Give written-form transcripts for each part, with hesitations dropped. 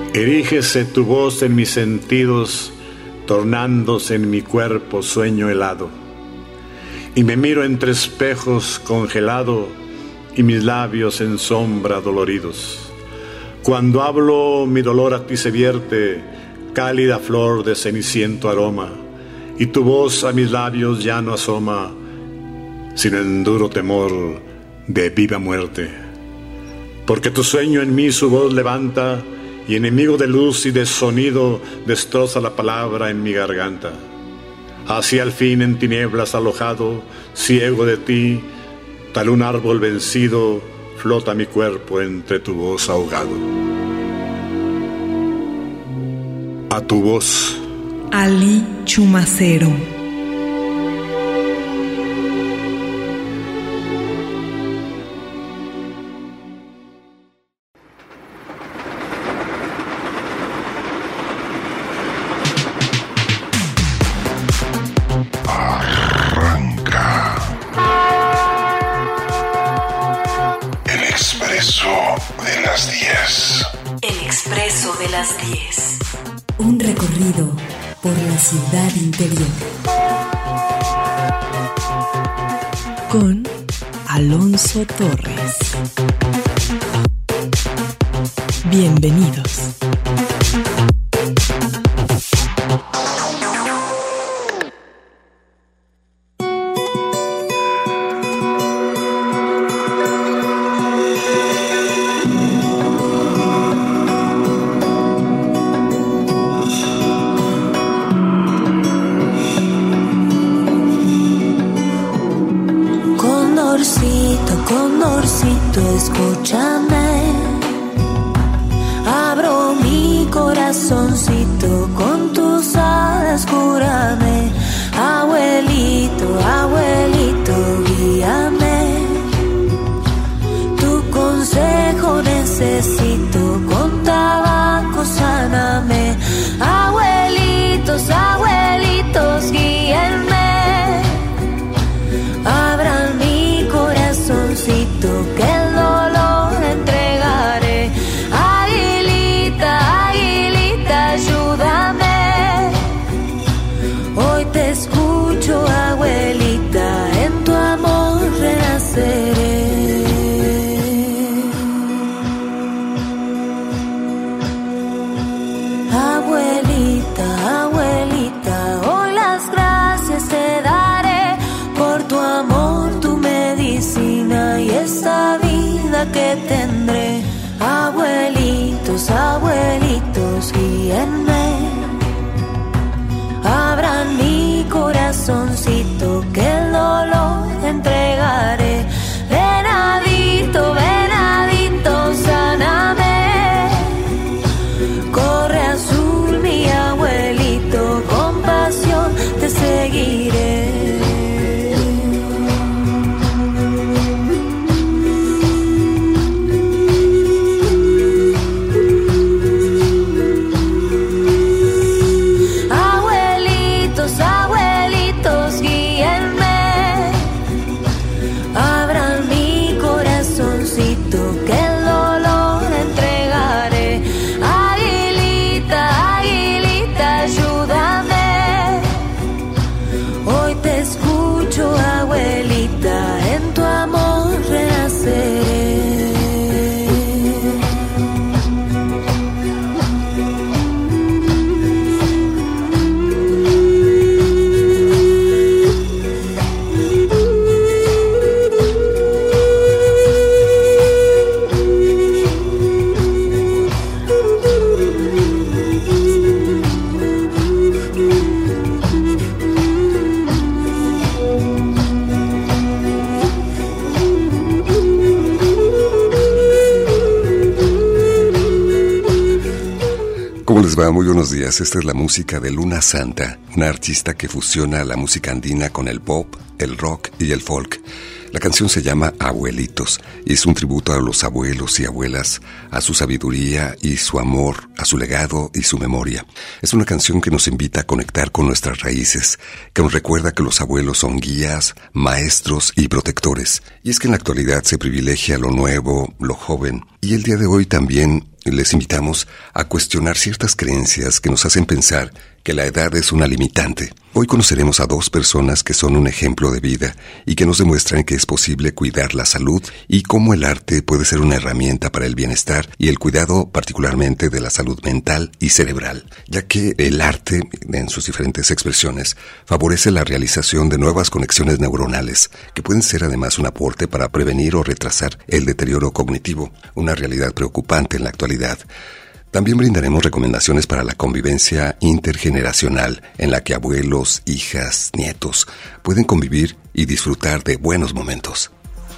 Erígese tu voz en mis sentidos, tornándose en mi cuerpo sueño helado. Y me miro entre espejos congelado y mis labios en sombra doloridos. Cuando hablo mi dolor a ti se vierte, cálida flor de ceniciento aroma, y tu voz a mis labios ya no asoma, sino en duro temor de viva muerte. Porque tu sueño en mí su voz levanta, y enemigo de luz y de sonido destroza la palabra en mi garganta. Así al fin en tinieblas alojado, ciego de ti, tal un árbol vencido, flota mi cuerpo entre tu voz ahogado. A tu voz. Ali Chumacero. Un recorrido por la ciudad interior. Con Alonso Torres. Bienvenidos. Condorcito, escúchame. Abro mi corazoncito, con tus alas cúrame. Abuelito, abuelito, guíame. Tu consejo necesito, con tabaco sáname. Abuelitos, abuelitos, guíenme. Abran mi corazoncito, que el dolor entregaré. Aguilita, aguilita, ayúdame. Hoy te escucho, abuelita, en tu amor renaceré. Abuelita, abuelita, hoy las gracias te daré por tu amor, tu medicina y esta vida que tendré. Abuelitos, abuelitos, guíenme. Abran mi corazoncito, que el dolor entregaré. Venadito, venadito, sáname. Corre azul, mi abuelito, con pasión te seguiré. Muy buenos días, esta es la música de Luna Santa, una artista que fusiona la música andina con el pop, el rock y el folk. La canción se llama Abuelitos y es un tributo a los abuelos y abuelas, a su sabiduría y su amor, a su legado y su memoria. Es una canción que nos invita a conectar con nuestras raíces, que nos recuerda que los abuelos son guías, maestros y protectores. Y es que en la actualidad se privilegia lo nuevo, lo joven, y el día de hoy también les invitamos a cuestionar ciertas creencias que nos hacen pensar que la edad es una limitante. Hoy conoceremos a 2 personas que son un ejemplo de vida y que nos demuestran que es posible cuidar la salud y cómo el arte puede ser una herramienta para el bienestar y el cuidado particularmente de la salud mental y cerebral, ya que el arte, en sus diferentes expresiones, favorece la realización de nuevas conexiones neuronales que pueden ser además un aporte para prevenir o retrasar el deterioro cognitivo, una realidad preocupante en la actualidad. También brindaremos recomendaciones para la convivencia intergeneracional, en la que abuelos, hijas, nietos pueden convivir y disfrutar de buenos momentos.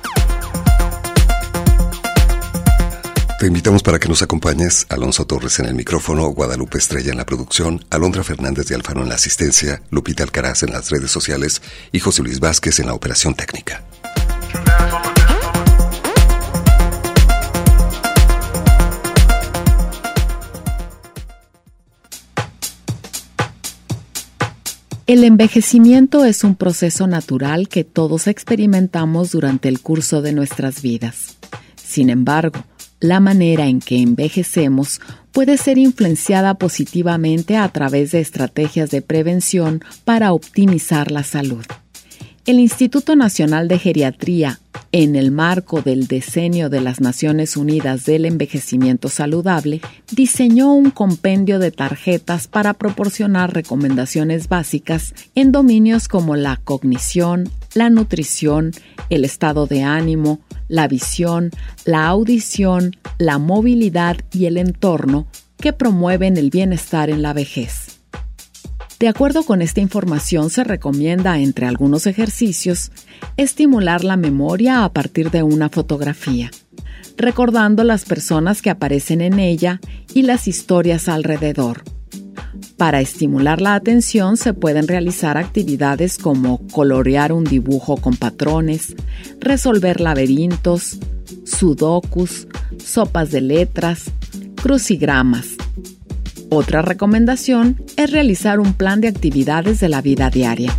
Te invitamos para que nos acompañes. Alonso Torres en el micrófono, Guadalupe Estrella en la producción, Alondra Fernández de Alfaro en la asistencia, Lupita Alcaraz en las redes sociales y José Luis Vázquez en la operación técnica. El envejecimiento es un proceso natural que todos experimentamos durante el curso de nuestras vidas. Sin embargo, la manera en que envejecemos puede ser influenciada positivamente a través de estrategias de prevención para optimizar la salud. El Instituto Nacional de Geriatría, en el marco del Decenio de las Naciones Unidas del Envejecimiento Saludable, diseñó un compendio de tarjetas para proporcionar recomendaciones básicas en dominios como la cognición, la nutrición, el estado de ánimo, la visión, la audición, la movilidad y el entorno que promueven el bienestar en la vejez. De acuerdo con esta información, se recomienda, entre algunos ejercicios, estimular la memoria a partir de una fotografía, recordando las personas que aparecen en ella y las historias alrededor. Para estimular la atención se pueden realizar actividades como colorear un dibujo con patrones, resolver laberintos, sudokus, sopas de letras, crucigramas. Otra recomendación es realizar un plan de actividades de la vida diaria.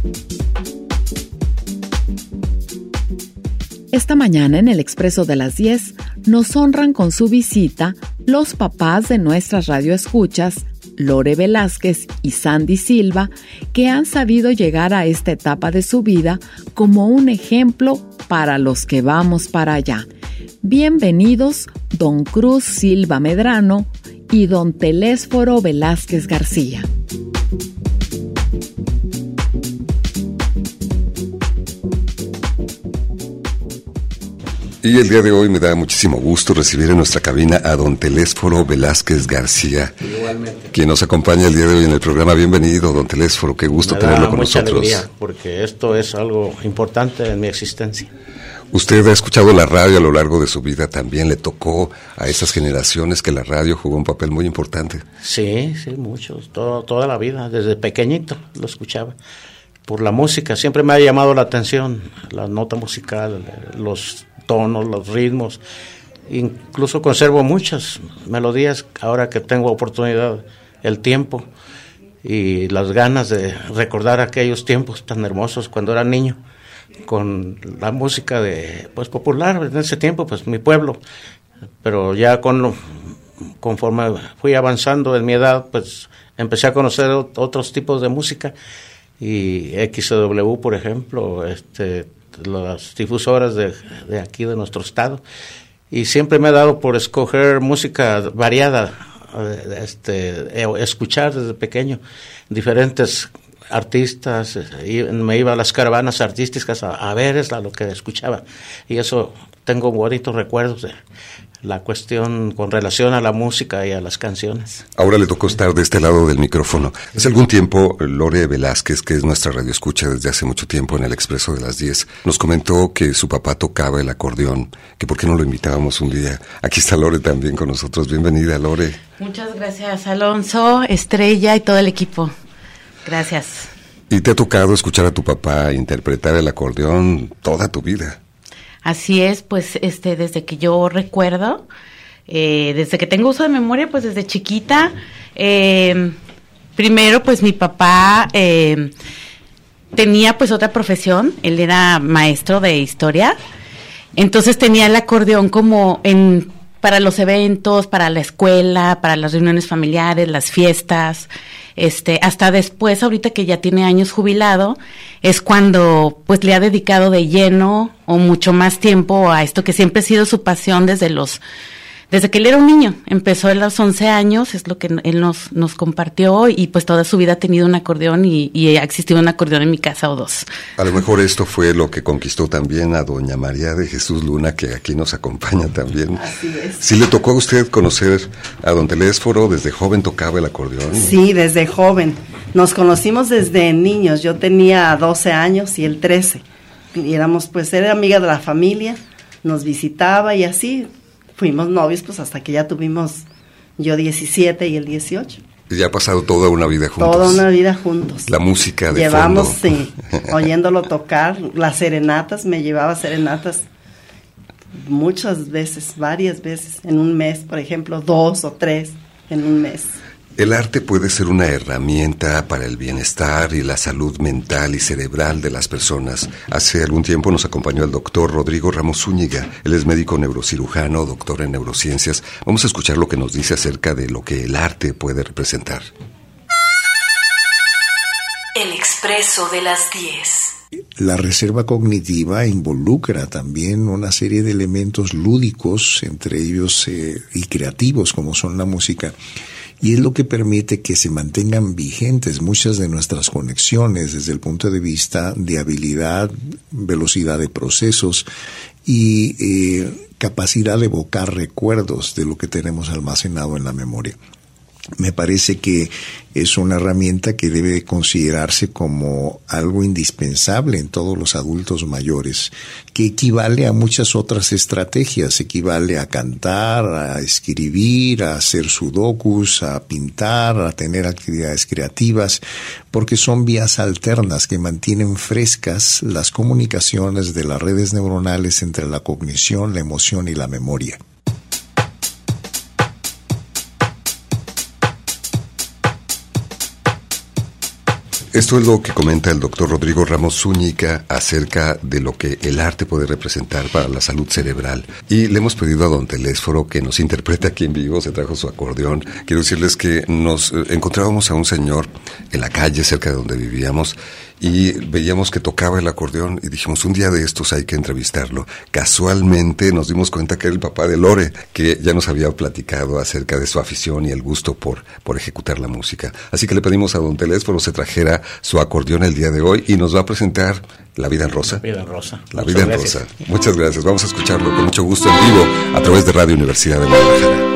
Esta mañana en el Expreso de las 10 nos honran con su visita los papás de nuestras radioescuchas, Lore Velázquez y Sandy Silva, que han sabido llegar a esta etapa de su vida como un ejemplo para los que vamos para allá. Bienvenidos, don Cruz Silva Medrano y don Telésforo Velázquez García. Y el día de hoy me da muchísimo gusto recibir en nuestra cabina a don Telésforo Velázquez García, igualmente, quien nos acompaña el día de hoy en el programa. Bienvenido, don Telésforo, qué gusto tenerlo con nosotros. Me da mucha alegría, porque esto es algo importante en mi existencia. Usted ha escuchado la radio a lo largo de su vida, también le tocó a esas generaciones que la radio jugó un papel muy importante. Sí, muchos, toda la vida, desde pequeñito lo escuchaba. Por la música, siempre me ha llamado la atención, la nota musical, los tonos, los ritmos. Incluso conservo muchas melodías ahora que tengo oportunidad, el tiempo y las ganas de recordar aquellos tiempos tan hermosos cuando era niño, con la música de popular en ese tiempo, mi pueblo. Pero ya conforme fui avanzando en mi edad, empecé a conocer otros tipos de música, y XW, por ejemplo, las difusoras de aquí de nuestro estado, y siempre me he dado por escoger música variada, escuchar desde pequeño diferentes artistas, y me iba a las caravanas artísticas a ver lo que escuchaba, y eso tengo bonitos recuerdos de la cuestión con relación a la música y a las canciones. Ahora le tocó estar de este lado del micrófono. Hace algún tiempo, Lore Velázquez, que es nuestra radioescucha desde hace mucho tiempo en el Expreso de las 10, nos comentó que su papá tocaba el acordeón, que por qué no lo invitábamos un día. Aquí está Lore también con nosotros. Bienvenida, Lore. Muchas gracias, Alonso, Estrella y todo el equipo. Gracias. ¿Y te ha tocado escuchar a tu papá interpretar el acordeón toda tu vida? Así es, desde que yo recuerdo, desde que tengo uso de memoria, desde chiquita, primero mi papá tenía otra profesión, él era maestro de historia, entonces tenía el acordeón como en para los eventos, para la escuela, para las reuniones familiares, las fiestas. Hasta después, ahorita que ya tiene años jubilado, es cuando pues le ha dedicado de lleno o mucho más tiempo a esto que siempre ha sido su pasión desde que él era un niño. Empezó a los 11 años, es lo que él nos compartió, y pues toda su vida ha tenido un acordeón y ha existido un acordeón en mi casa o dos. A lo mejor esto fue lo que conquistó también a doña María de Jesús Luna, que aquí nos acompaña también. Así es. ¿Sí le tocó a usted conocer a don Telésforo? ¿Desde joven tocaba el acordeón? Sí, desde joven. Nos conocimos desde niños. Yo tenía 12 años y él 13. Y era amiga de la familia, nos visitaba y así fuimos novios, pues hasta que ya tuvimos yo 17 y él 18. Y ya ha pasado toda una vida juntos. Toda una vida juntos. La música de Llevamos, fondo. sí, oyéndolo tocar, las serenatas, me llevaba serenatas muchas veces, varias veces, en un mes, por ejemplo, 2 o 3 en un mes. El arte puede ser una herramienta para el bienestar y la salud mental y cerebral de las personas. Hace algún tiempo nos acompañó el doctor Rodrigo Ramos Zúñiga. Él es médico neurocirujano, doctor en neurociencias. Vamos a escuchar lo que nos dice acerca de lo que el arte puede representar. El expreso de las 10. La reserva cognitiva involucra también una serie de elementos lúdicos, entre ellos y creativos, como son la música, y es lo que permite que se mantengan vigentes muchas de nuestras conexiones desde el punto de vista de habilidad, velocidad de procesos y capacidad de evocar recuerdos de lo que tenemos almacenado en la memoria. Me parece que es una herramienta que debe considerarse como algo indispensable en todos los adultos mayores, que equivale a muchas otras estrategias, equivale a cantar, a escribir, a hacer sudokus, a pintar, a tener actividades creativas, porque son vías alternas que mantienen frescas las comunicaciones de las redes neuronales entre la cognición, la emoción y la memoria. Esto es lo que comenta el doctor Rodrigo Ramos Zúñiga acerca de lo que el arte puede representar para la salud cerebral. Y le hemos pedido a don Telésforo que nos interprete aquí en vivo, se trajo su acordeón. Quiero decirles que nos encontrábamos a un señor en la calle cerca de donde vivíamos y veíamos que tocaba el acordeón y dijimos, un día de estos hay que entrevistarlo. Casualmente nos dimos cuenta que era el papá de Lore, que ya nos había platicado acerca de su afición y el gusto por ejecutar la música. Así que le pedimos a don Telésforo se trajera su acordeón el día de hoy y nos va a presentar La Vida en Rosa. La Vida en Rosa. La Vida en Rosa. Muchas gracias. Vamos a escucharlo con mucho gusto en vivo a través de Radio Universidad de Guadalajara.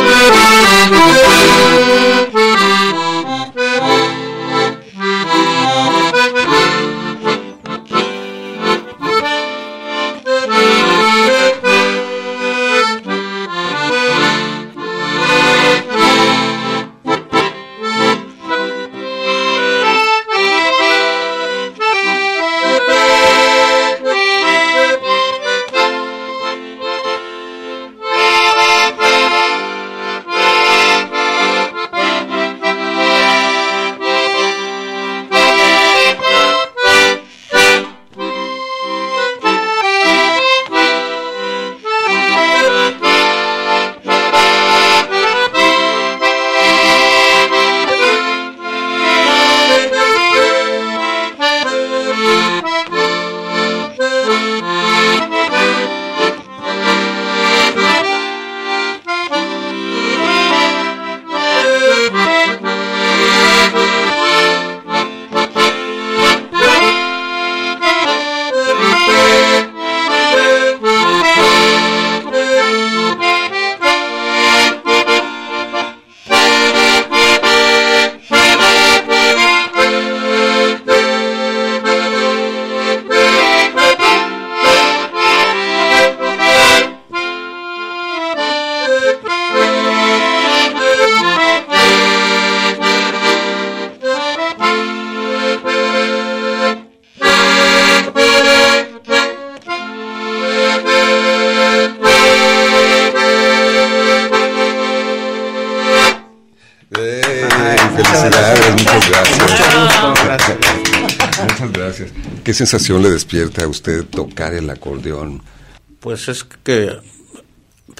Muchas gracias. ¿Qué sensación le despierta a usted tocar el acordeón? Pues es que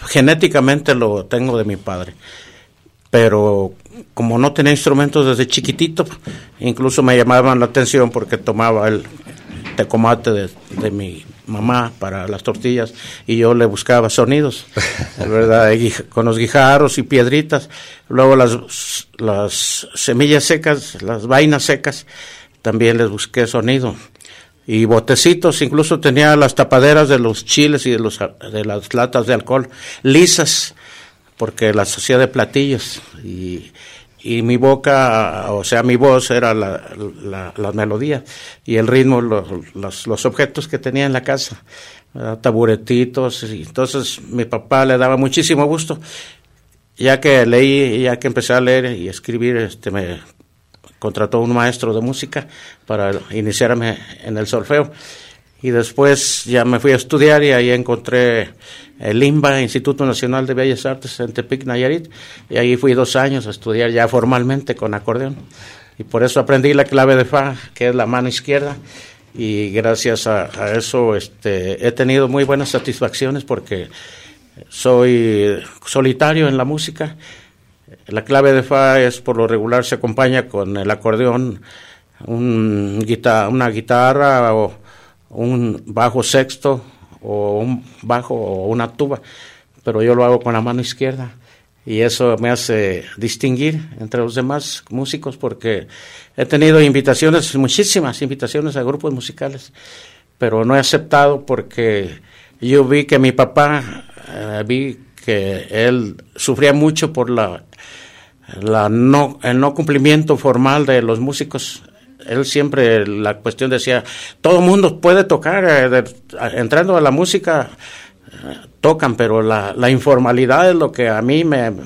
genéticamente lo tengo de mi padre, pero como no tenía instrumentos desde chiquitito, incluso me llamaban la atención porque tomaba el tecomate de mi mamá para las tortillas y yo le buscaba sonidos, ¿verdad? Con los guijarros y piedritas, luego las semillas secas, las vainas secas, también les busqué sonido. Y botecitos, incluso tenía las tapaderas de los chiles y de las latas de alcohol lisas, porque las hacía de platillos, y mi boca, o sea, mi voz era la melodía, y el ritmo, los objetos que tenía en la casa, ¿verdad? Taburetitos, y entonces mi papá le daba muchísimo gusto, ya que empecé a leer y escribir, me contrató un maestro de música para iniciarme en el solfeo, y después ya me fui a estudiar y ahí encontré el INBA, Instituto Nacional de Bellas Artes en Tepic, Nayarit, y ahí fui 2 años a estudiar ya formalmente con acordeón, y por eso aprendí la clave de fa, que es la mano izquierda, y gracias a eso he tenido muy buenas satisfacciones porque soy solitario en la música. La clave de fa por lo regular se acompaña con el acordeón, una guitarra o un bajo sexto o un bajo o una tuba, pero yo lo hago con la mano izquierda y eso me hace distinguir entre los demás músicos porque he tenido muchísimas invitaciones a grupos musicales, pero no he aceptado porque yo vi que mi papá, que él sufría mucho por el no cumplimiento formal de los músicos. Él siempre, la cuestión decía, todo el mundo puede tocar, entrando a la música, tocan, pero la informalidad es lo que a mí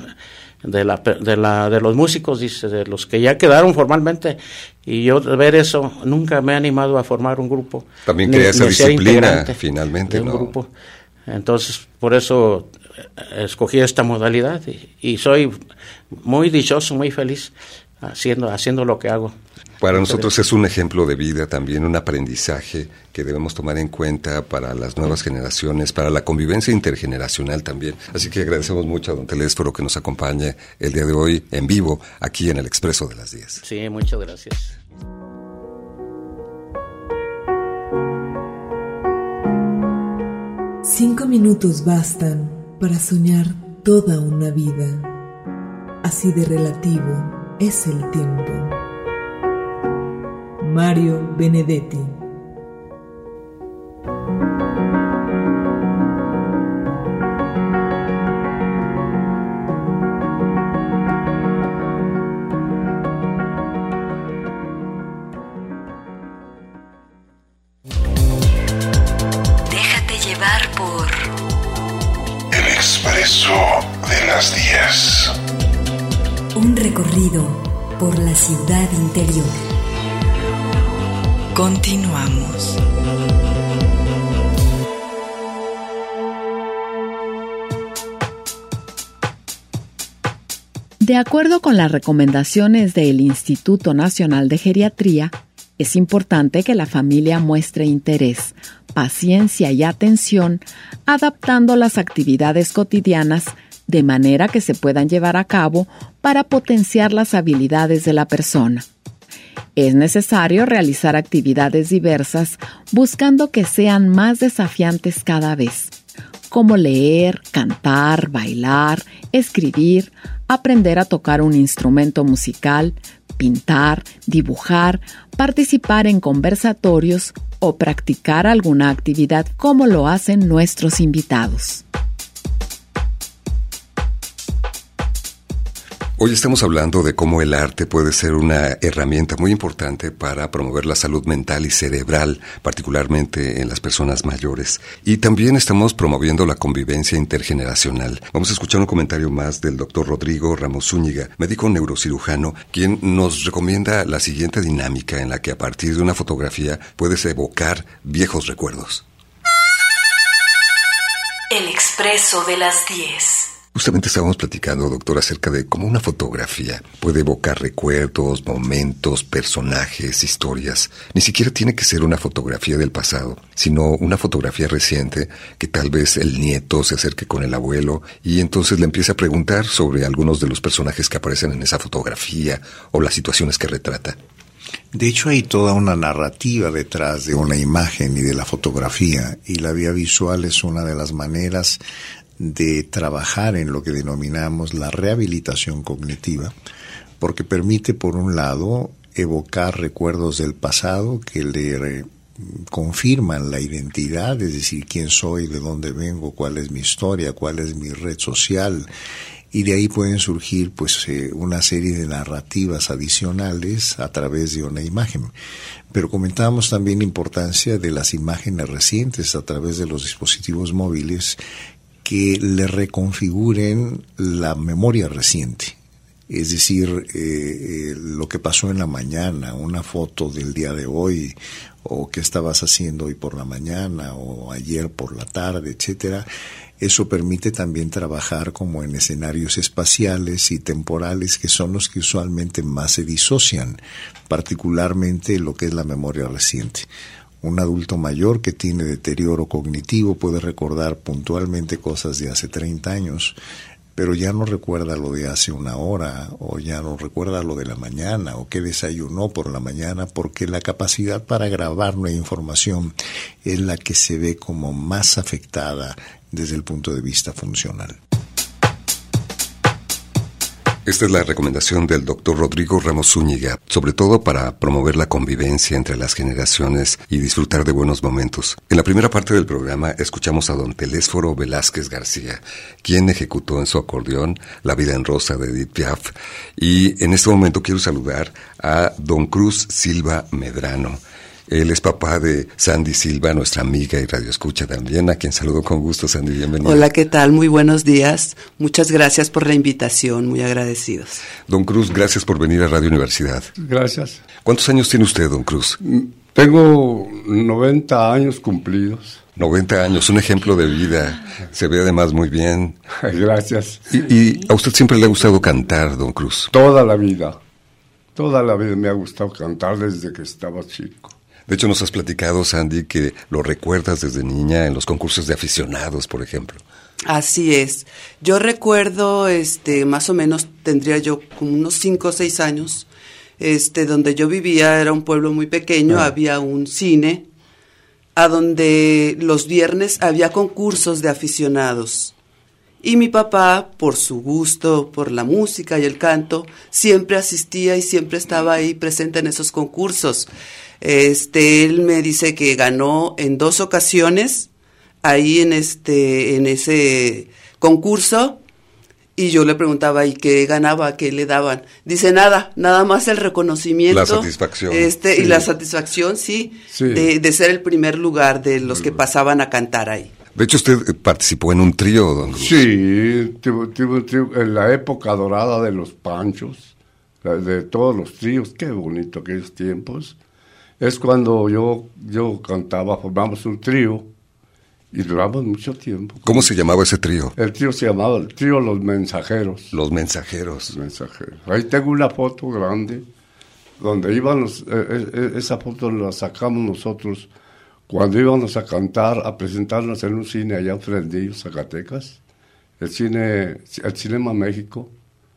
de los músicos, dice, de los que ya quedaron formalmente, y yo de ver eso, nunca me he animado a formar un grupo. También quería esa disciplina, finalmente, de un grupo. Entonces, por eso escogí esta modalidad y soy muy dichoso, muy feliz haciendo lo que hago. Para nosotros es un ejemplo de vida, también un aprendizaje que debemos tomar en cuenta para las nuevas generaciones, para la convivencia intergeneracional también. Así que agradecemos mucho a don Telésforo que nos acompañe el día de hoy en vivo aquí en el Expreso de las 10. Sí, muchas gracias. Cinco minutos bastan para soñar toda una vida. Así de relativo es el tiempo. Mario Benedetti. Déjate llevar por El Expreso de las 10. Un recorrido por la ciudad interior. Continuamos. De acuerdo con las recomendaciones del Instituto Nacional de Geriatría, es importante que la familia muestre interés, paciencia y atención, adaptando las actividades cotidianas de manera que se puedan llevar a cabo para potenciar las habilidades de la persona. Es necesario realizar actividades diversas buscando que sean más desafiantes cada vez, como leer, cantar, bailar, escribir, aprender a tocar un instrumento musical, pintar, dibujar, participar en conversatorios o practicar alguna actividad como lo hacen nuestros invitados. Hoy estamos hablando de cómo el arte puede ser una herramienta muy importante para promover la salud mental y cerebral, particularmente en las personas mayores. Y también estamos promoviendo la convivencia intergeneracional. Vamos a escuchar un comentario más del doctor Rodrigo Ramos Zúñiga, médico neurocirujano, quien nos recomienda la siguiente dinámica en la que a partir de una fotografía puedes evocar viejos recuerdos. El Expreso de las 10. Justamente estábamos platicando, doctor, acerca de cómo una fotografía puede evocar recuerdos, momentos, personajes, historias. Ni siquiera tiene que ser una fotografía del pasado, sino una fotografía reciente que tal vez el nieto se acerque con el abuelo y entonces le empiece a preguntar sobre algunos de los personajes que aparecen en esa fotografía o las situaciones que retrata. De hecho, hay toda una narrativa detrás de una imagen y de la fotografía, y la vía visual es una de las maneras de trabajar en lo que denominamos la rehabilitación cognitiva, porque permite, por un lado, evocar recuerdos del pasado que le confirman la identidad, es decir, quién soy, de dónde vengo, cuál es mi historia, cuál es mi red social, y de ahí pueden surgir pues una serie de narrativas adicionales a través de una imagen. Pero comentábamos también la importancia de las imágenes recientes a través de los dispositivos móviles que le reconfiguren la memoria reciente. Es decir, lo que pasó en la mañana, una foto del día de hoy, o qué estabas haciendo hoy por la mañana, o ayer por la tarde, etcétera. Eso permite también trabajar como en escenarios espaciales y temporales que son los que usualmente más se disocian, particularmente lo que es la memoria reciente. Un adulto mayor que tiene deterioro cognitivo puede recordar puntualmente cosas de hace 30 años, pero ya no recuerda lo de hace una hora, o ya no recuerda lo de la mañana, o qué desayunó por la mañana, porque la capacidad para grabar nueva información es la que se ve como más afectada desde el punto de vista funcional. Esta es la recomendación del doctor Rodrigo Ramos Zúñiga, sobre todo para promover la convivencia entre las generaciones y disfrutar de buenos momentos. En la primera parte del programa escuchamos a don Telésforo Velázquez García, quien ejecutó en su acordeón La vida en rosa de Edith Piaf. Y en este momento quiero saludar a don Cruz Silva Medrano. Él es papá de Sandy Silva, nuestra amiga y radioescucha también, a quien saludo con gusto. Sandy, bienvenida. Hola, ¿qué tal? Muy buenos días. Muchas gracias por la invitación, muy agradecidos. Don Cruz, gracias por venir a Radio Universidad. Gracias. ¿Cuántos años tiene usted, don Cruz? Tengo 90 años cumplidos. 90 años, un ejemplo de vida. Se ve además muy bien. Gracias. ¿Y a usted siempre le ha gustado cantar, don Cruz? Toda la vida me ha gustado cantar desde que estaba chico. De hecho, nos has platicado, Sandy, que lo recuerdas desde niña en los concursos de aficionados, por ejemplo. Así es. Yo recuerdo, más o menos tendría yo como unos 5 o 6 años, donde yo vivía, era un pueblo muy pequeño, había un cine, a donde los viernes había concursos de aficionados. Y mi papá, por su gusto, por la música y el canto, siempre asistía y siempre estaba ahí presente en esos concursos. Él me dice que ganó en 2 ocasiones ahí en ese concurso, y yo le preguntaba, ¿y qué ganaba? ¿Qué le daban? Dice, nada más el reconocimiento. La satisfacción. Sí. Y la satisfacción, sí. De ser el primer lugar de los que pasaban a cantar ahí. De hecho, usted participó en un trío, don Cruz. Sí, tuve un trío en la época dorada de los Panchos, de todos los tríos. Qué bonito aquellos tiempos. Es cuando yo cantaba, formamos un trío y duramos mucho tiempo. ¿Cómo se llamaba ese trío? El trío se llamaba el trío Los Mensajeros. Los Mensajeros. Ahí tengo una foto grande donde íbamos, esa foto la sacamos nosotros cuando íbamos a cantar, a presentarnos en un cine allá en Fresnillo, Zacatecas, el Cinema México.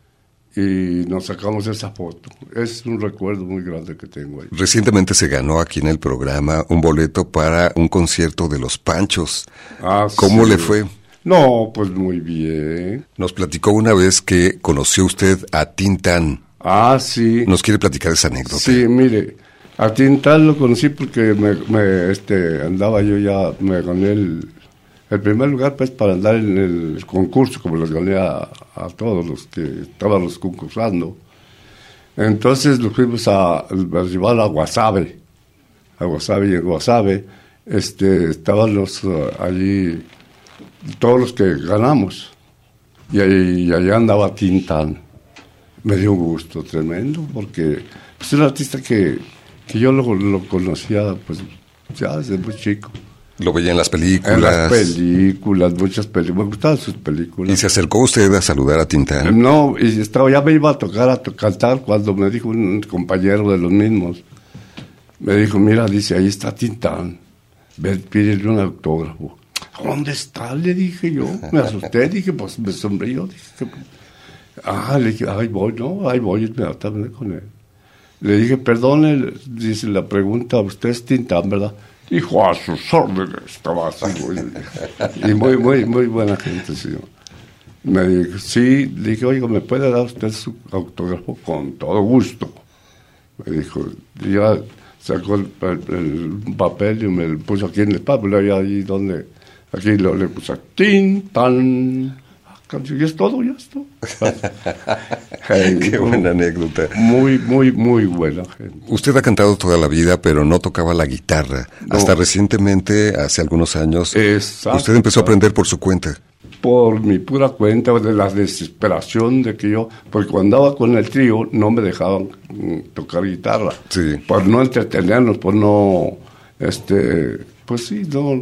Y nos sacamos esa foto. Es un recuerdo muy grande que tengo ahí. Recientemente se ganó aquí en el programa un boleto para un concierto de Los Panchos. ¿Cómo le fue? No, pues muy bien. Nos platicó una vez que conoció usted a Tintán. Sí. ¿Nos quiere platicar esa anécdota? Sí, mire, a Tintán lo conocí porque andaba yo ya, me gané el primer lugar, pues, para andar en el concurso, como los gané a todos los que estábamos concursando. Entonces nos fuimos a llevar a Guasave. Y en Guasave estaban allí todos los que ganamos. Y allá andaba Tintán. Me dio un gusto tremendo, porque es un artista que yo lo conocía, pues, ya desde muy chico. Lo veía en las películas. En las películas, muchas películas. Me gustaban sus películas. ¿Y se acercó usted a saludar a Tintán? No, y ya me iba a cantar cuando me dijo un compañero de los mismos. Me dijo, mira, dice, ahí está Tintán. Ve, pídele un autógrafo. ¿Dónde está? Le dije yo. Me asusté, dije, pues me sonrió. Dije, le dije, ahí voy inmediatamente con él. Le dije, perdone, dice, la pregunta, usted es Tintán, ¿verdad? Dijo, a sus órdenes, estaba así, y muy buena gente, sí. Me dijo, sí, le dije, oiga, ¿me puede dar usted su autógrafo? Con todo gusto. Me dijo, ya sacó el papel y me lo puso aquí en el papel, ahí donde, aquí le puso, Tintán. Y es todo, ya está. Qué buena anécdota. Muy buena gente. Usted ha cantado toda la vida, pero no tocaba la guitarra. No. Hasta recientemente, hace algunos años, usted empezó a aprender por su cuenta. Por mi pura cuenta, de la desesperación de que yo, porque cuando andaba con el trío no me dejaban tocar guitarra. Sí. Por no entretenernos, por no, pues sí, no,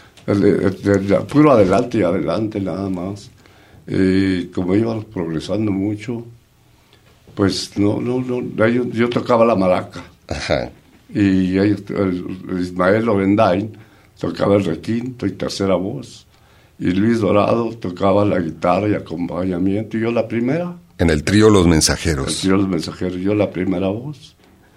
puro adelante y adelante nada más. Como iba progresando mucho, pues yo tocaba la maraca. Ajá. Y el Ismael Obendain tocaba el requinto y tercera voz. Y Luis Dorado tocaba la guitarra y acompañamiento, y yo la primera. En el trío Los Mensajeros. El trío Los Mensajeros, yo la primera voz.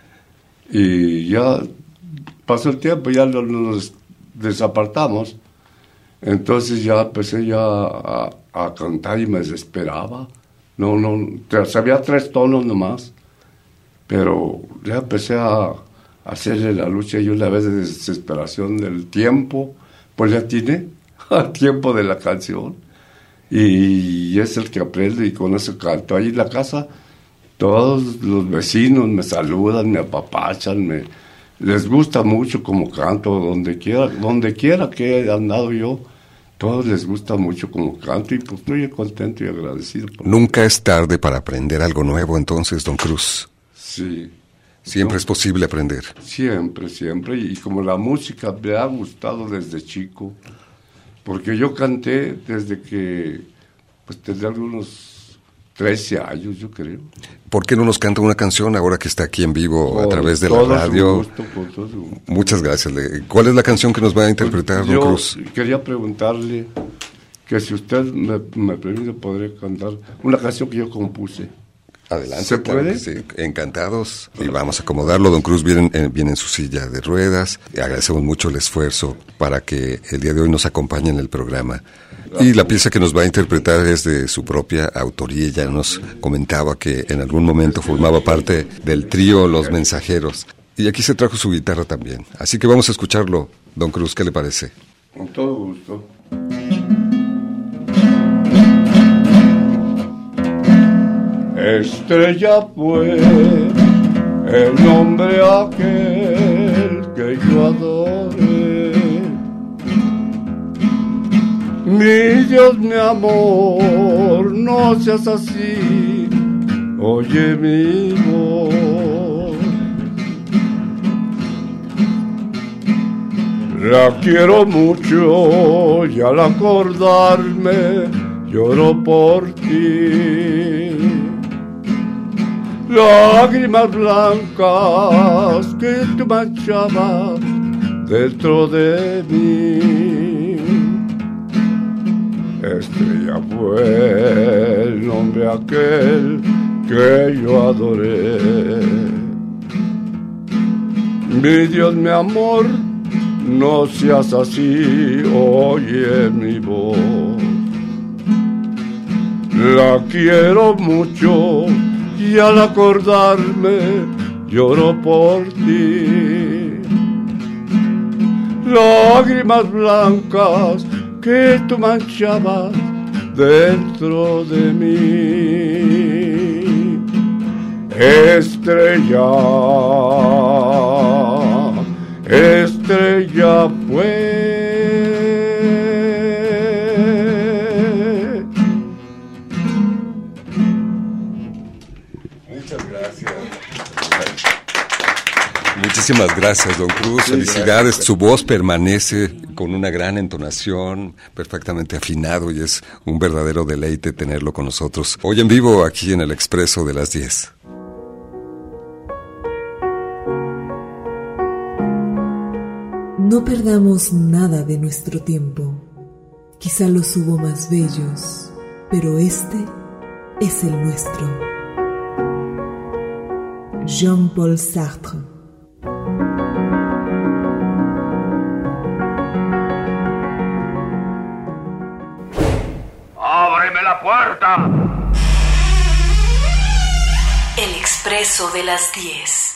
Y ya pasó el tiempo, ya nos desapartamos. Entonces ya empecé a cantar y me desesperaba. Sabía 3 tonos nomás, pero ya empecé a hacerle la lucha y una vez de desesperación del tiempo, pues ya tiene al tiempo de la canción y es el que aprende y con eso canto. Ahí en la casa todos los vecinos me saludan, me apapachan, les gusta mucho como canto, donde quiera que he andado yo. Todos les gusta mucho como canto y pues estoy contento y agradecido. Nunca es tarde para aprender algo nuevo entonces, don Cruz. Sí. Siempre es posible aprender. Siempre. Y como la música me ha gustado desde chico, porque yo canté desde que pues tendría algunos 13 años, yo creo. ¿Por qué no nos canta una canción ahora que está aquí en vivo a través de la radio? Con todo su gusto. Muchas gracias. ¿Cuál es la canción que nos va a interpretar, don Cruz? Yo quería preguntarle que si usted me permite, podré cantar una canción que yo compuse. Adelante. ¿Se puede? Sí, encantados. Y vamos a acomodarlo. Don Cruz viene en su silla de ruedas. Y agradecemos mucho el esfuerzo para que el día de hoy nos acompañe en el programa. Y la pieza que nos va a interpretar es de su propia autoría. Ella nos comentaba que en algún momento formaba parte del trío Los Mensajeros. Y aquí se trajo su guitarra también. Así que vamos a escucharlo, don Cruz. ¿Qué le parece? Con todo gusto. Estrella fue el nombre aquel que yo adoré. Mi Dios, mi amor, no seas así, oye mi voz. La quiero mucho y al acordarme lloro por ti. Lágrimas blancas que tú manchabas dentro de mí. Estrella fue el nombre aquel que yo adoré. Mi Dios, mi amor, no seas así, oye mi voz. La quiero mucho y al acordarme lloro por ti. Lágrimas blancas que tú manchabas dentro de mí. Estrella, estrella fue. Muchísimas gracias, don Cruz. Felicidades. Su voz permanece con una gran entonación, perfectamente afinado, y es un verdadero deleite tenerlo con nosotros hoy en vivo aquí en el Expreso de las 10. No perdamos nada de nuestro tiempo. Quizá los hubo más bellos, pero este es el nuestro. Jean-Paul Sartre. ¡Ábreme la puerta! El Expreso de las 10.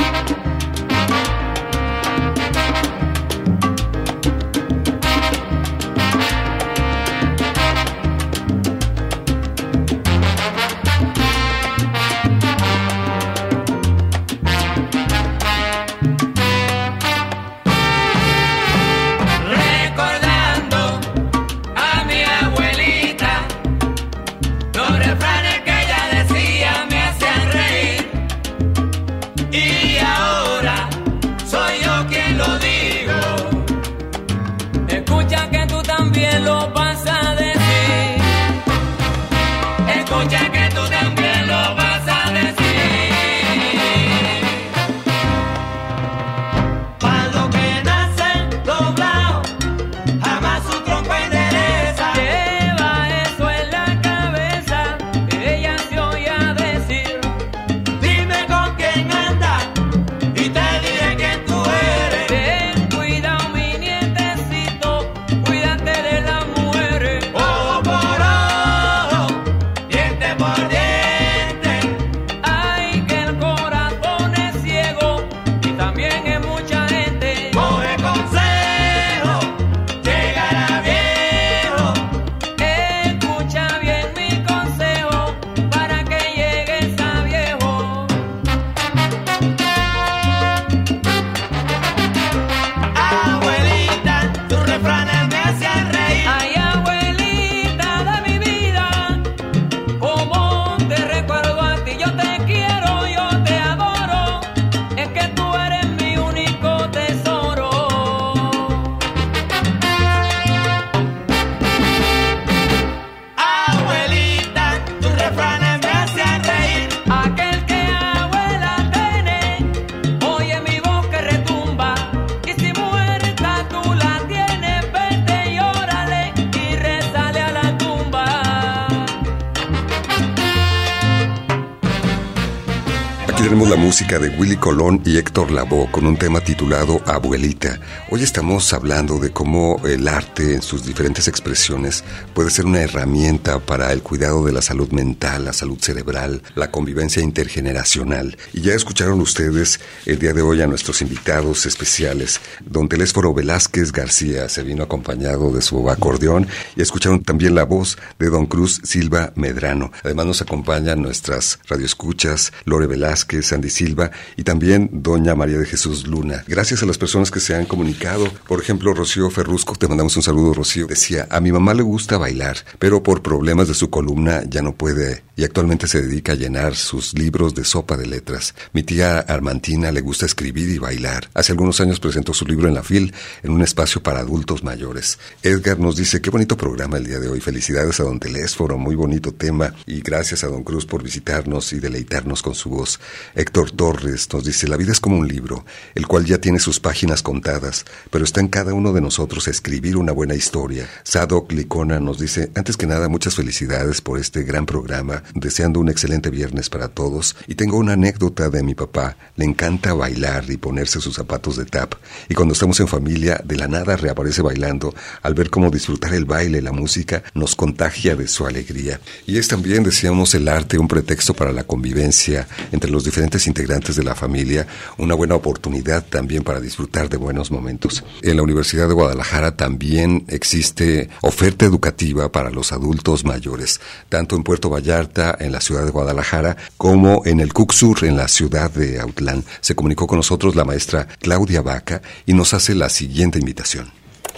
Tenemos la música de Willy Colón y Héctor Lavoe con un tema titulado Abuelita. Hoy estamos hablando de cómo el arte en sus diferentes expresiones puede ser una herramienta para el cuidado de la salud mental, la salud cerebral, la convivencia intergeneracional. Y ya escucharon ustedes el día de hoy a nuestros invitados especiales. Don Telésforo Velázquez García se vino acompañado de su acordeón, y escucharon también la voz de don Cruz Silva Medrano. Además nos acompañan nuestras radioescuchas Lore Velázquez, Sandy Silva y también doña María de Jesús Luna. Gracias a las personas que se han comunicado. Por ejemplo, Rocío Ferrusco, te mandamos un saludo, Rocío. Decía, a mi mamá le gusta bailar, pero por problemas de su columna ya no puede, y actualmente se dedica a llenar sus libros de sopa de letras. Mi tía Armantina le gusta escribir y bailar. Hace algunos años presentó su libro en la FIL, en un espacio para adultos mayores. Edgar nos dice, qué bonito programa el día de hoy. Felicidades a don Telésforo, muy bonito tema, y gracias a don Cruz por visitarnos y deleitarnos con su voz. Héctor Torres nos dice, la vida es como un libro, el cual ya tiene sus páginas contadas, pero está en cada uno de nosotros escribir una buena historia. Sadok Licona nos dice, antes que nada, muchas felicidades por este gran programa, deseando un excelente viernes para todos, y tengo una anécdota de mi papá. Le encanta bailar y ponerse sus zapatos de tap, y cuando estamos en familia, de la nada reaparece bailando. Al ver cómo disfrutar el baile, la música, nos contagia de su alegría. Y es también, decíamos, el arte un pretexto para la convivencia entre los diferentes integrantes de la familia, una buena oportunidad también para disfrutar de buenos momentos. En la Universidad de Guadalajara también existe oferta educativa para los adultos mayores, tanto en Puerto Vallarta, en la ciudad de Guadalajara, como en el Cucsur, en la ciudad de Autlán. Se comunicó con nosotros la maestra Claudia Vaca y nos hace la siguiente invitación.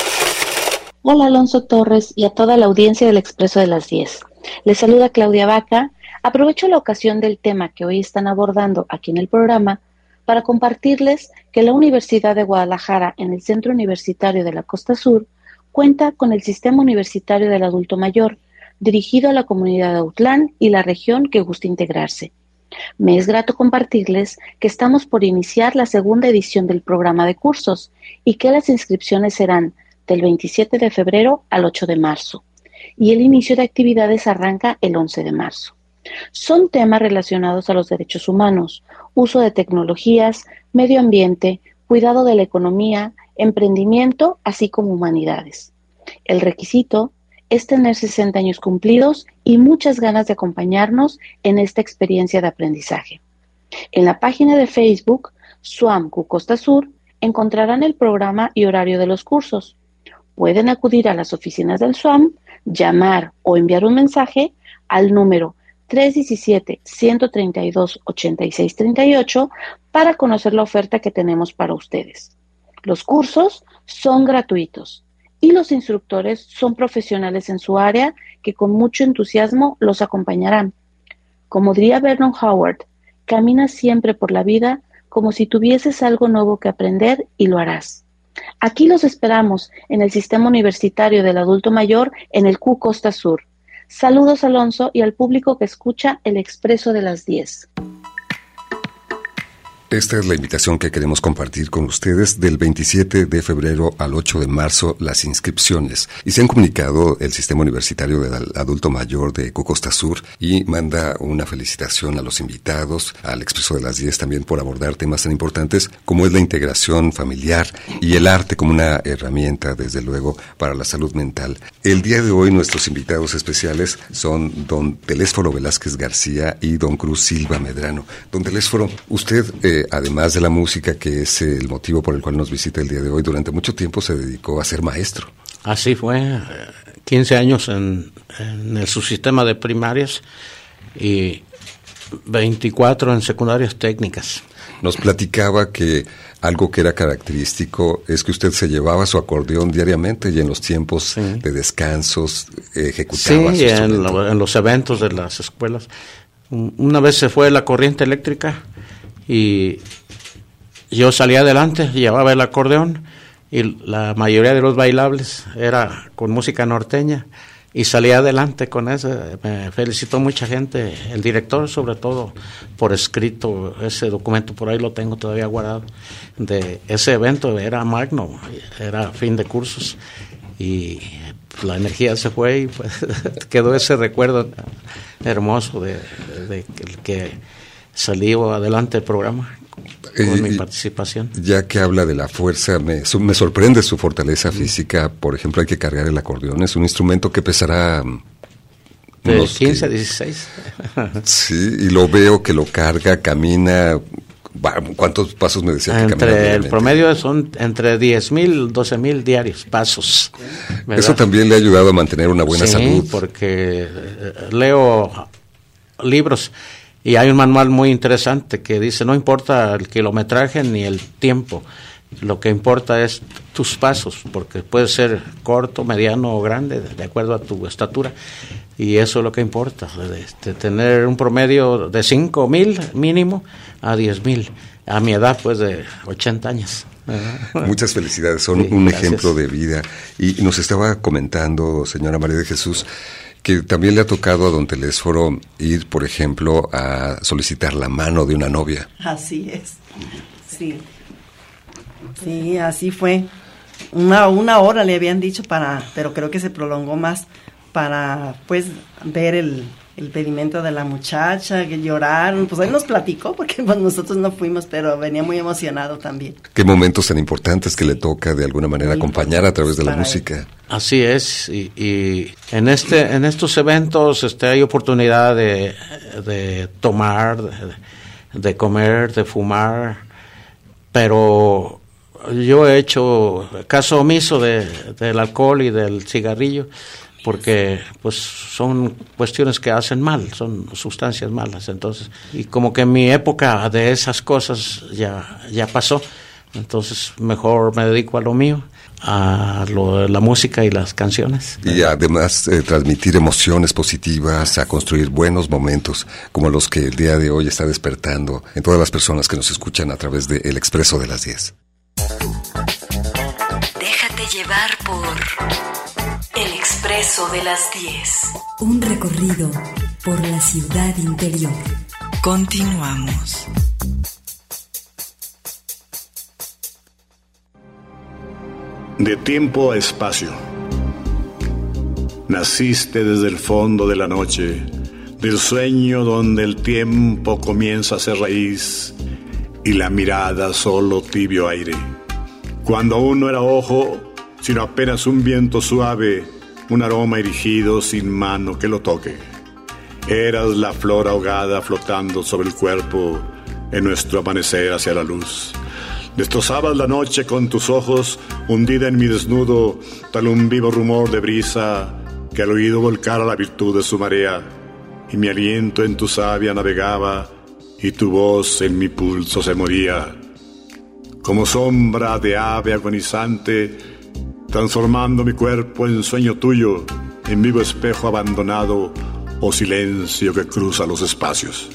Hola Alonso Torres y a toda la audiencia del Expreso de las 10. Les saluda Claudia Vaca. Aprovecho la ocasión del tema que hoy están abordando aquí en el programa para compartirles que la Universidad de Guadalajara, en el Centro Universitario de la Costa Sur, cuenta con el Sistema Universitario del Adulto Mayor, dirigido a la comunidad de Autlán y la región que guste integrarse. Me es grato compartirles que estamos por iniciar la segunda edición del programa de cursos y que las inscripciones serán del 27 de febrero al 8 de marzo y el inicio de actividades arranca el 11 de marzo. Son temas relacionados a los derechos humanos, uso de tecnologías, medio ambiente, cuidado de la economía, emprendimiento, así como humanidades. El requisito es tener 60 años cumplidos y muchas ganas de acompañarnos en esta experiencia de aprendizaje. En la página de Facebook SUAM Costa Sur encontrarán el programa y horario de los cursos. Pueden acudir a las oficinas del SUAM, llamar o enviar un mensaje al número 317-132-8638 para conocer la oferta que tenemos para ustedes. Los cursos son gratuitos y los instructores son profesionales en su área que con mucho entusiasmo los acompañarán. Como diría Vernon Howard, camina siempre por la vida como si tuvieses algo nuevo que aprender y lo harás. Aquí los esperamos en el Sistema Universitario del Adulto Mayor en el Q Costa Sur. Saludos, Alonso, y al público que escucha El Expreso de las 10. Esta es la invitación que queremos compartir con ustedes del 27 de febrero al 8 de marzo, las inscripciones. Y se han comunicado el Sistema Universitario del Adulto Mayor de Costa Sur y manda una felicitación a los invitados, al Expreso de las 10 también por abordar temas tan importantes como es la integración familiar y el arte como una herramienta, desde luego, para la salud mental. El día de hoy nuestros invitados especiales son don Telésforo Velázquez García y don Cruz Silva Medrano. Don Telésforo, usted además de la música, que es el motivo por el cual nos visita el día de hoy, durante mucho tiempo se dedicó a ser maestro. Así fue, 15 años en el subsistema de primarias y 24 en secundarias técnicas. Nos platicaba que algo que era característico es que usted se llevaba su acordeón diariamente y en los tiempos de descansos ejecutaba su instrumento. En los eventos de las escuelas. Una vez se fue la corriente eléctrica y yo salía adelante, llevaba el acordeón y la mayoría de los bailables era con música norteña y salía adelante con eso. Me felicitó mucha gente, el director sobre todo, por escrito. Ese documento por ahí lo tengo todavía guardado, de ese evento. Era magno, era fin de cursos y la energía se fue y pues, quedó ese recuerdo hermoso de que salió adelante el programa con mi participación. Ya que habla de la fuerza, me sorprende su fortaleza física. Por ejemplo, hay que cargar el acordeón. Es un instrumento que pesará de 15 a 16. Sí, y lo veo que lo carga, camina. ¿Cuántos pasos me decía que camina? El promedio son entre 10,000 y 12,000 diarios pasos, ¿verdad? Eso también le ha ayudado a mantener una buena salud. Sí, porque leo libros y hay un manual muy interesante que dice: no importa el kilometraje ni el tiempo, lo que importa es tus pasos, porque puede ser corto, mediano o grande, de acuerdo a tu estatura, y eso es lo que importa, tener un promedio de 5,000 mínimo a 10,000, a mi edad pues de 80 años. Muchas felicidades, son un ejemplo de vida. Y nos estaba comentando, señora María de Jesús, que también le ha tocado a don Telésforo ir, por ejemplo, a solicitar la mano de una novia. Así es, sí, así fue. Una hora le habían dicho pero creo que se prolongó más para, pues, ver el pedimento de la muchacha, que lloraron. Pues él nos platicó, porque pues, nosotros no fuimos, pero venía muy emocionado también. Qué momentos tan importantes que le toca de alguna manera acompañar a través de la música. Así es, y en estos eventos hay oportunidad de tomar, de comer, de fumar, pero yo he hecho caso omiso del alcohol y del cigarrillo, porque pues son cuestiones que hacen mal, son sustancias malas. Entonces, y como que mi época de esas cosas ya pasó, entonces mejor me dedico a lo mío. la música y las canciones. Y además transmitir emociones positivas, a construir buenos momentos como los que el día de hoy está despertando en todas las personas que nos escuchan a través de El Expreso de las 10. Déjate llevar por El Expreso de las 10. Un recorrido por la ciudad interior. Continuamos. De tiempo a espacio. Naciste desde el fondo de la noche, del sueño donde el tiempo comienza a ser raíz y la mirada solo tibio aire. Cuando aún no era ojo, sino apenas un viento suave, un aroma erigido sin mano que lo toque. Eras la flor ahogada flotando sobre el cuerpo en nuestro amanecer hacia la luz. Destrozabas la noche con tus ojos, hundida en mi desnudo, tal un vivo rumor de brisa que al oído volcara la virtud de su marea, y mi aliento en tu savia navegaba, y tu voz en mi pulso se moría. Como sombra de ave agonizante, transformando mi cuerpo en sueño tuyo, en vivo espejo abandonado, o silencio que cruza los espacios.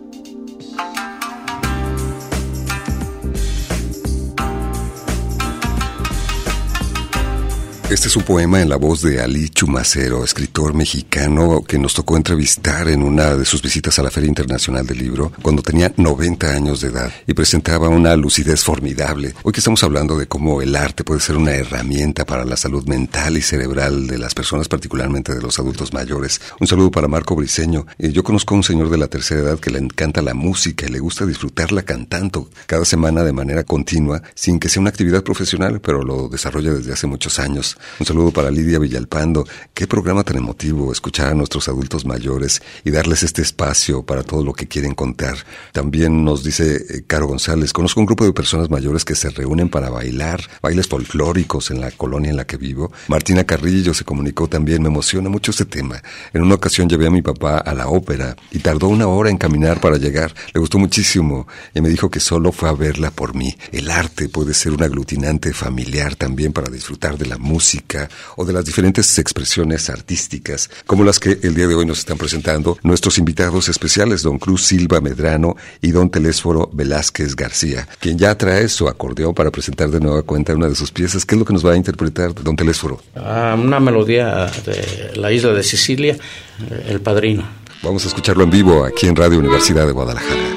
Este es un poema en la voz de Alí Chumacero, escritor mexicano que nos tocó entrevistar en una de sus visitas a la Feria Internacional del Libro cuando tenía 90 años de edad y presentaba una lucidez formidable. Hoy que estamos hablando de cómo el arte puede ser una herramienta para la salud mental y cerebral de las personas, particularmente de los adultos mayores. Un saludo para Marco Briceño. Yo conozco a un señor de la tercera edad que le encanta la música y le gusta disfrutarla cantando cada semana de manera continua, sin que sea una actividad profesional, pero lo desarrolla desde hace muchos años. Un saludo para Lidia Villalpando. Qué programa tan emotivo escuchar a nuestros adultos mayores y darles este espacio para todo lo que quieren contar. También nos dice Caro González, conozco un grupo de personas mayores que se reúnen para bailar, bailes folclóricos en la colonia en la que vivo. Martina Carrillo se comunicó también, me emociona mucho este tema. En una ocasión llevé a mi papá a la ópera y tardó 1 hora en caminar para llegar. Le gustó muchísimo y me dijo que solo fue a verla por mí. El arte puede ser un aglutinante familiar también para disfrutar de la música o de las diferentes expresiones artísticas, como las que el día de hoy nos están presentando nuestros invitados especiales, don Cruz Silva Medrano y don Telésforo Velázquez García, quien ya trae su acordeón para presentar de nueva cuenta una de sus piezas. ¿Qué es lo que nos va a interpretar, don Telésforo? Una melodía de la isla de Sicilia, El Padrino. Vamos a escucharlo en vivo aquí en Radio Universidad de Guadalajara.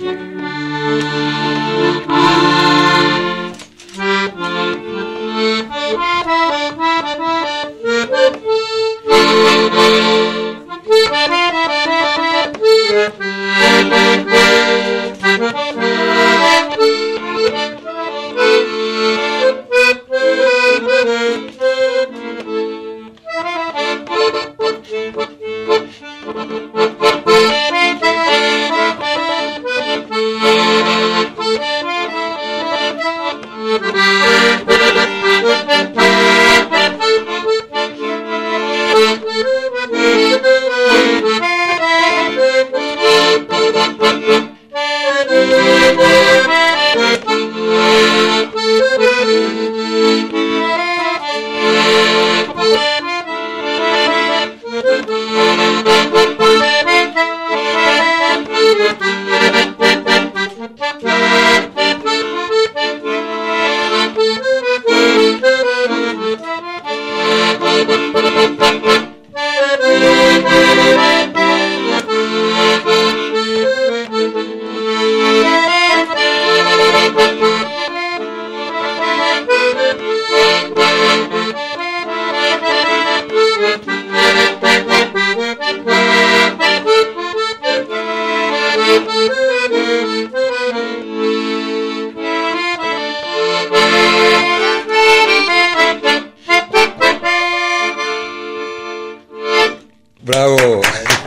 ¡Bravo!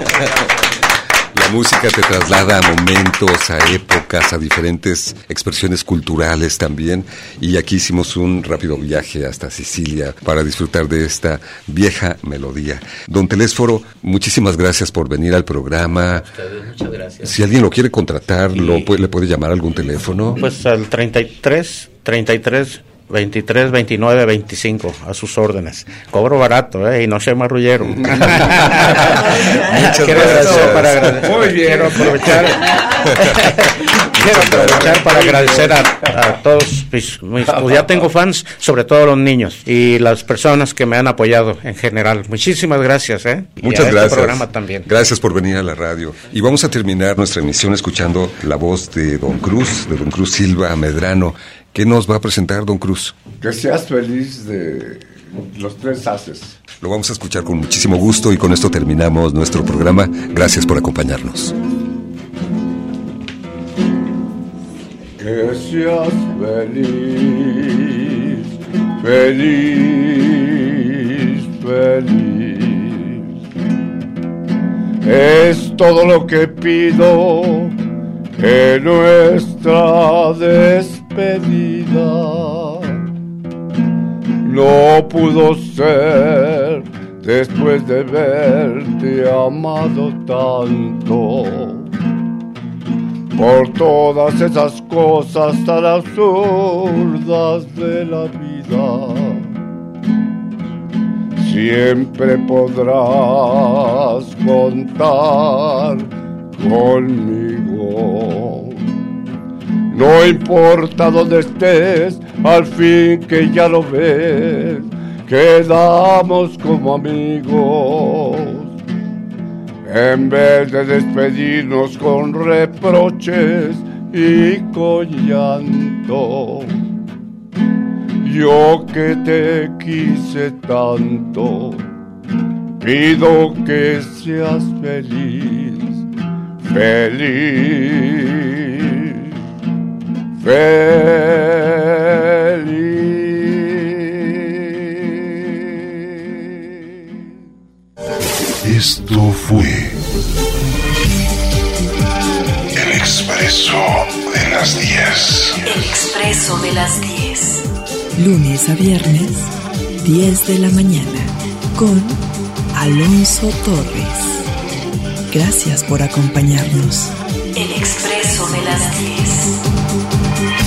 La música te traslada a momentos, a épocas, a diferentes expresiones culturales también. Y aquí hicimos un rápido viaje hasta Sicilia para disfrutar de esta vieja melodía. Don Telésforo, muchísimas gracias por venir al programa. Ustedes, muchas gracias. Si alguien lo quiere contratar, ¿le puede llamar a algún teléfono? Pues al 33 23, 29, 25, a sus órdenes. Cobro barato, y no soy marrullero. Muchas gracias. Muy bien. Quiero aprovechar para agradecer a todos mis pues ya tengo fans, sobre todo los niños y las personas que me han apoyado en general. Muchísimas gracias, Muchas y a gracias. Este programa también. Gracias por venir a la radio. Y vamos a terminar nuestra emisión escuchando la voz de don Cruz Silva Medrano. ¿Qué nos va a presentar, don Cruz? Que seas feliz de los 3 haces. Lo vamos a escuchar con muchísimo gusto y con esto terminamos nuestro programa. Gracias por acompañarnos. Que seas feliz, feliz, feliz. Es todo lo que pido en nuestra despedida. No pudo ser después de verte amado tanto, por todas esas cosas tan absurdas de la vida. Siempre podrás contar conmigo. No importa dónde estés, al fin que ya lo ves, quedamos como amigos. En vez de despedirnos con reproches y con llanto, yo que te quise tanto, pido que seas feliz, feliz, feliz. Esto fue El Expreso de las 10. El Expreso de las 10. Lunes a viernes, 10 de la mañana, con Alonso Torres. Gracias por acompañarnos. El Expreso de las 10.